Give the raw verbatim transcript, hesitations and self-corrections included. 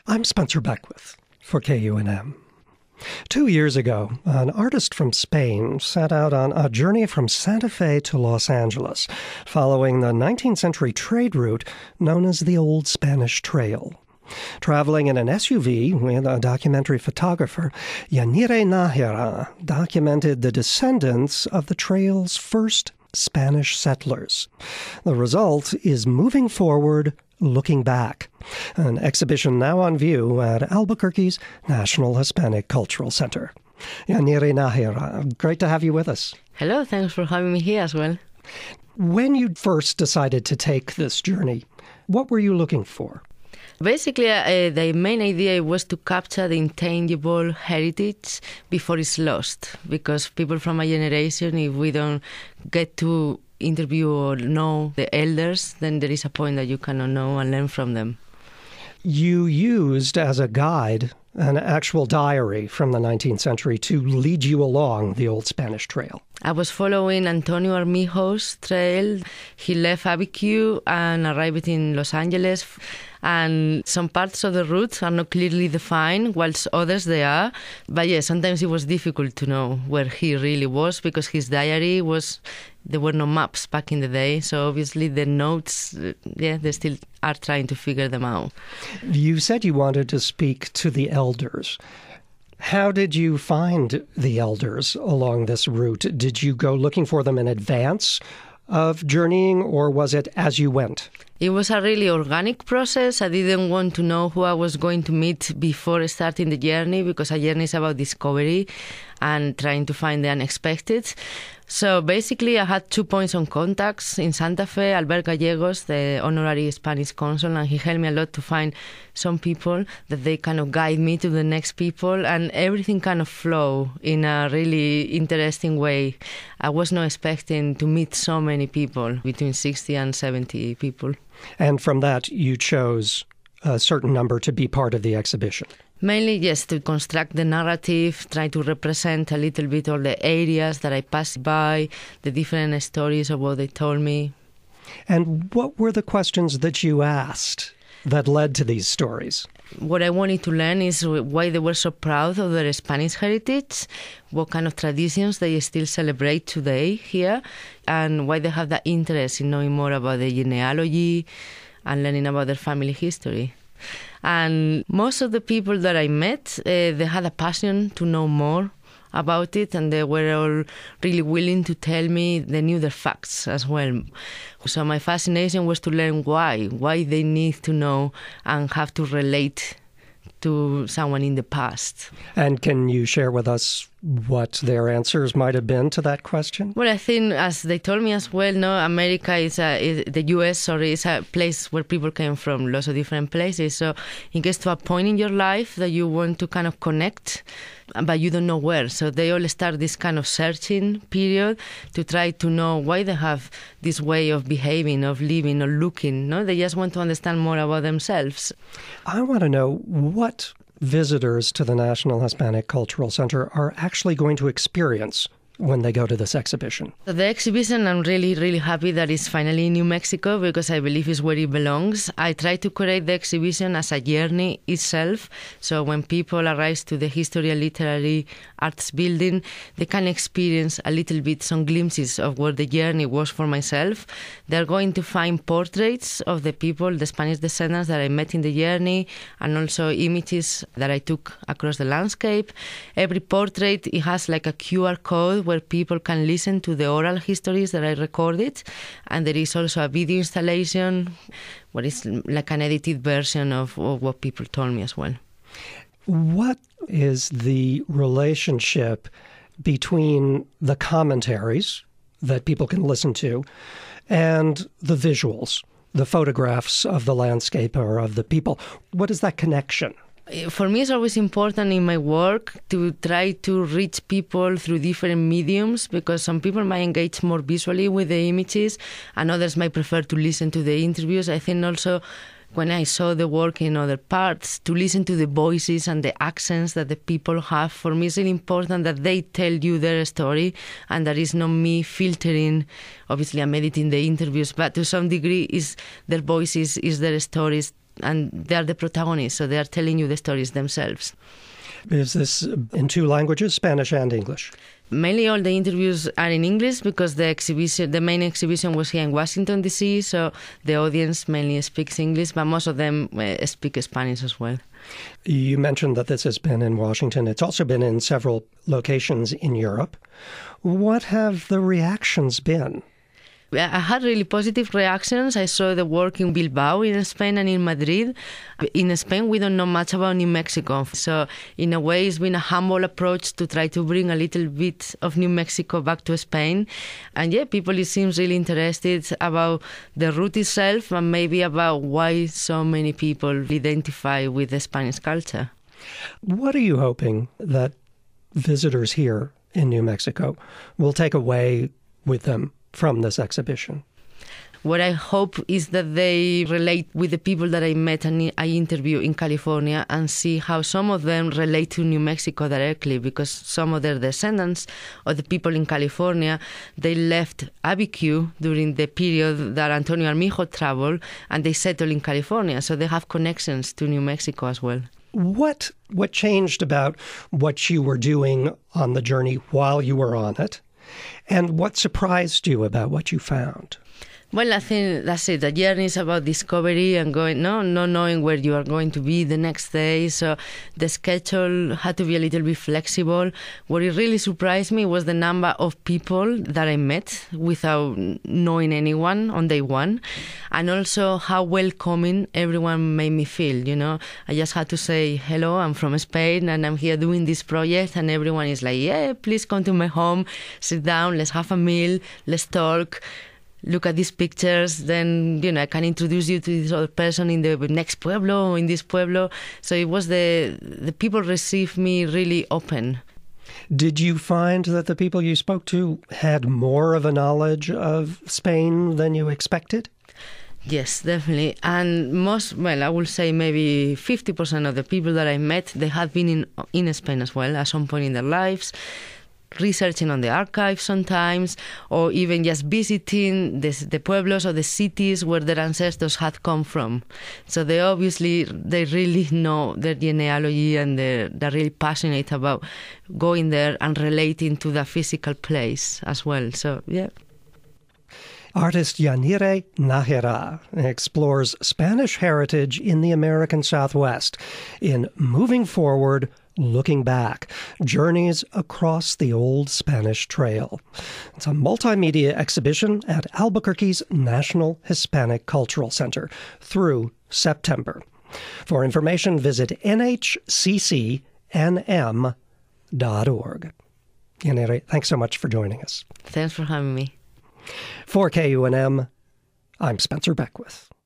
I'm Spencer Beckwith for K U N M. Two years ago, an artist from Spain set out on a journey from Santa Fe to Los Angeles, following the nineteenth century trade route known as the Old Spanish Trail. Traveling in an S U V with a documentary photographer, Yanire Nájera documented the descendants of the trail's first Spanish settlers. The result is Moving Forward, Looking Back, an exhibition now on view at Albuquerque's National Hispanic Cultural Center. Yanire Nájera, great to have you with us. Hello, thanks for having me here as well. When you first decided to take this journey, what were you looking for? Basically, uh, the main idea was to capture the intangible heritage before it's lost. Because people from my generation, if we don't get to interview or know the elders, then there is a point that you cannot know and learn from them. You used as a guide an actual diary from the nineteenth century to lead you along the Old Spanish Trail. I was following Antonio Armijo's trail. He left Abiquiu and arrived in Los Angeles. And some parts of the route are not clearly defined, whilst others they are. But yeah, sometimes it was difficult to know where he really was because his diary was, there were no maps back in the day. So obviously the notes, yeah, they still are trying to figure them out. You said you wanted to speak to the elders. How did you find the elders along this route? Did you go looking for them in advance of journeying, or was it as you went? It was a really organic process. I didn't want to know who I was going to meet before starting the journey, because a journey is about discovery and trying to find the unexpected. So basically, I had two points of contacts in Santa Fe, Albert Gallegos, the honorary Spanish consul, and he helped me a lot to find some people that they kind of guide me to the next people, and everything kind of flow in a really interesting way. I was not expecting to meet so many people, between sixty and seventy people. And from that, you chose a certain number to be part of the exhibition. Mainly, yes, to construct the narrative, try to represent a little bit all the areas that I passed by, the different stories of what they told me. And what were the questions that you asked that led to these stories? What I wanted to learn is why they were so proud of their Spanish heritage, what kind of traditions they still celebrate today here, and why they have that interest in knowing more about the genealogy and learning about their family history. And most of the people that I met, uh, they had a passion to know more about it, and they were all really willing to tell me they knew their facts as well. So my fascination was to learn why, why they need to know and have to relate to someone in the past. And can you share with us what their answers might have been to that question? Well, I think, as they told me as well, no, America is, a, is the U S, sorry, is a place where people came from lots of different places. So it gets to a point in your life that you want to kind of connect, but you don't know where. So they all start this kind of searching period to try to know why they have this way of behaving, of living, or looking. No, they just want to understand more about themselves. I want to know what visitors to the National Hispanic Cultural Center are actually going to experience when they go to this exhibition. The exhibition, I'm really, really happy that it's finally in New Mexico, because I believe it's where it belongs. I try to create the exhibition as a journey itself. So when people arrive to the History and Literary Arts building, they can experience a little bit, some glimpses of what the journey was for myself. They're going to find portraits of the people, the Spanish descendants that I met in the journey, and also images that I took across the landscape. Every portrait, it has like a Q R code where people can listen to the oral histories that I recorded. And there is also a video installation, what is like an edited version of, of what people told me as well. What is the relationship between the commentaries that people can listen to and the visuals, the photographs of the landscape or of the people? What is that connection? For me, it's always important in my work to try to reach people through different mediums, because some people might engage more visually with the images and others might prefer to listen to the interviews. I think also when I saw the work in other parts, to listen to the voices and the accents that the people have. For me, it's really important that they tell you their story and that it's not me filtering. Obviously, I'm editing the interviews, but to some degree, is their voices, is their stories and they are the protagonists, so they are telling you the stories themselves. Is this in two languages, Spanish and English? Mainly all the interviews are in English because the exhibition, the main exhibition was here in Washington, D C, so the audience mainly speaks English, but most of them uh, speak Spanish as well. You mentioned that this has been in Washington. It's also been in several locations in Europe. What have the reactions been? I had really positive reactions. I saw the work in Bilbao in Spain and in Madrid. In Spain, we don't know much about New Mexico. So in a way, it's been a humble approach to try to bring a little bit of New Mexico back to Spain. And yeah, people, it seems really interested about the route itself and maybe about why so many people identify with the Spanish culture. What are you hoping that visitors here in New Mexico will take away with them from this exhibition? What I hope is that they relate with the people that I met and I interview in California and see how some of them relate to New Mexico directly, because some of their descendants or the people in California, they left Abiquiu during the period that Antonio Armijo traveled and they settled in California. So they have connections to New Mexico as well. What what changed about what you were doing on the journey while you were on it? And what surprised you about what you found? Well, I think that's it. The journey is about discovery and going, no, not knowing where you are going to be the next day. So the schedule had to be a little bit flexible. What it really surprised me was the number of people that I met without knowing anyone on day one. And also how welcoming everyone made me feel, you know. I just had to say, hello, I'm from Spain and I'm here doing this project. And everyone is like, yeah, please come to my home, sit down, let's have a meal, let's talk. Look at these pictures, then, you know, I can introduce you to this other person in the next pueblo or in this pueblo. So it was the, the people received me really open. Did you find that the people you spoke to had more of a knowledge of Spain than you expected? Yes, definitely. And most, well, I would say maybe fifty percent of the people that I met, they had been in, in Spain as well at some point in their lives, researching on the archives sometimes, or even just visiting the, the pueblos or the cities where their ancestors had come from. So they obviously, they really know their genealogy and they're, they're really passionate about going there and relating to the physical place as well. So, yeah. Artist Yanire Nájera explores Spanish heritage in the American Southwest in Moving Forward, Looking Back, Journeys Across the Old Spanish Trail. It's a multimedia exhibition at Albuquerque's National Hispanic Cultural Center through September. For information, visit N H C C N M dot org. Yanire, thanks so much for joining us. Thanks for having me. For K U N M, I'm Spencer Beckwith.